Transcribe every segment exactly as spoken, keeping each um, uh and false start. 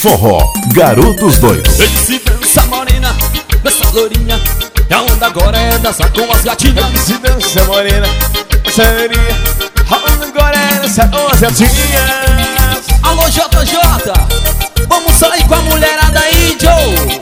forró, Garotos Doidos. Esse dança morena, dança lourinha, e a onda agora é dançar com as gatinhas. Esse dança morena, dança lourinha, a onda agora é dançar com as gatinhas. Alô J J, vamos sair com a mulherada aí, Joe.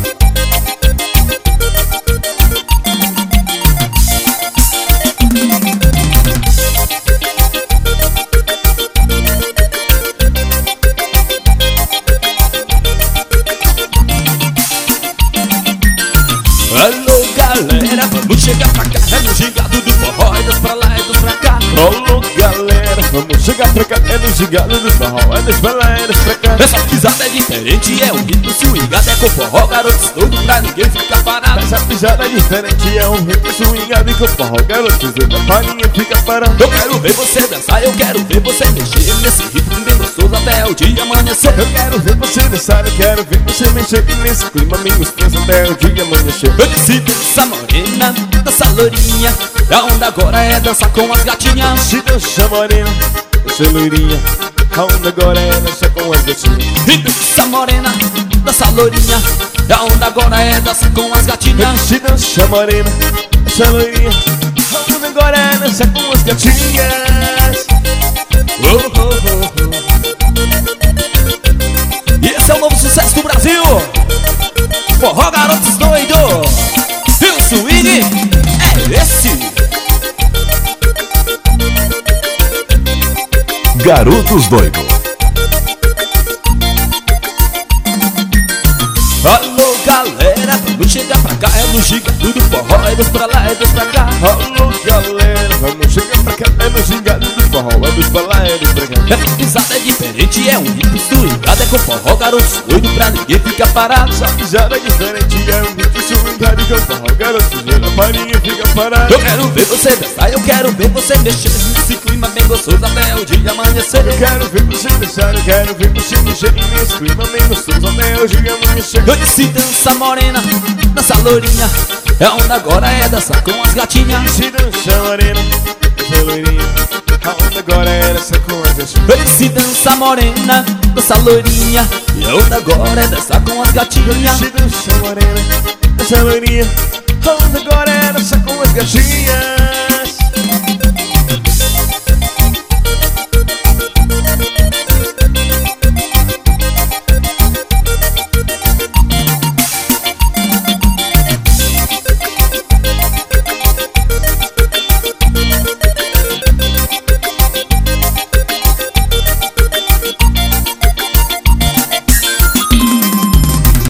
Alô galera, vamos chegar pra cá, é no gingado do forró, é dos pra lá, é dos pra cá. Alô galera, vamos chegar pra cá, é no gingado do forró, é dos pra lá, é dos pra cá. Essa pisada é diferente, é um ritmo swingado, é com forró, garotos doidos pra ninguém ficar parado. Essa pisada é diferente, é um ritmo swingado e com forró, garotos doidos pra ninguém fica parado. Eu quero ver você dançar, eu quero ver você mexer nesse ritmo bem gostoso até o dia amanhecer. Eu quero ver você dançar, eu quero ver você mexer nesse clima bem gostoso até o dia amanhecer. Eu disse dança morena, dança lourinha, e a onda agora é dançar com as gatinhas. Se dança morena, dança loirinha, a onda agora é dançar com as gatinhas. E dança morena, dança lourinha, e a onda agora é dançar com as gatinhas. Se dança morena, dança loirinha, a onda agora é dançar com as gatinhas. Oh, oh, oh, oh. E esse é o novo sucesso do Brasil, forró Garotos Doidos. E o swing é esse. Garotos Doidos. Alô galera, vamos chegar pra cá, é no gingado do forró, é dos pra lá, é dos pra cá. Alô galera, vamos chegar pra cá, é no gingado do forró, é dos pra lá, é dos pra cá. Essa pisada é diferente, é um ritmo swingado, é com forró, garotos doidos pra ninguém ficar parado. Essa pisada é diferente, é um ritmo swingado e com forró, garotos doidos pra ninguém fica parado. Eu quero ver você dançar, eu quero ver você mexer nesse clima bem gostoso até o dia amanhecer. Eu quero ver você dançar, eu quero ver você mexer nesse clima bem gostoso até o dia amanhecer. Eu disse dança morena, dança lourinha, e a onda agora é dançar com as gatinhas. Se dança morena, dança loirinha, a onda agora é dançar com as gatinhas. Eu disse dança morena, dança lourinha, e a onda agora é dançar com as gatinhas. Se dança morena, dança loirinha, a onda agora é dançar com as gatinhas.